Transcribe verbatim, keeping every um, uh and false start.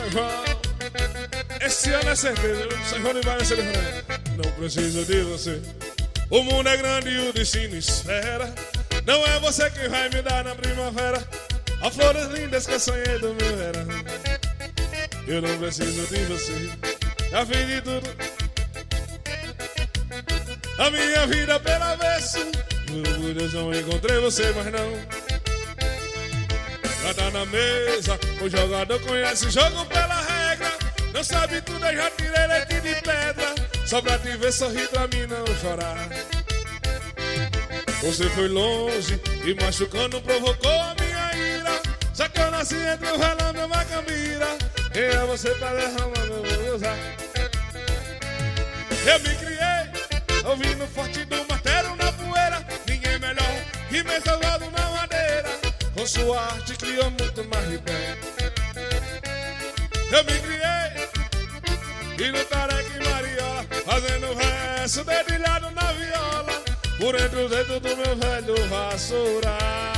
carnaval. Esse ano é certeza, São João vai ser diferente. Não preciso de você. O mundo é grande e o destino espera. Não é você quem vai me dar na primavera as flores lindas que eu sonhei do meu verão. Eu não preciso de você. Já fiz de tudo. A minha vida pela avesso. Juro por Deus, não encontrei você, mas não. Já tá na mesa. O jogador conhece o jogo pela regra. Não sabe tudo, eu já tirei leite de pedra. Só pra te ver sorrir, pra mim não chorar. Você foi longe e machucando provocou a minha ira. Só que eu nasci entre o relâmpago e a macambira. Quem é você pra derramar meu vou usar? Eu me criei ouvindo forte do martelo na poeira. Ninguém melhor que me salvado na madeira. Com sua arte criou muito mais de pé. Eu me criei e no tareca e mariola, fazendo verso dedilhado na viola, por entre os dedos do meu velho vassoura.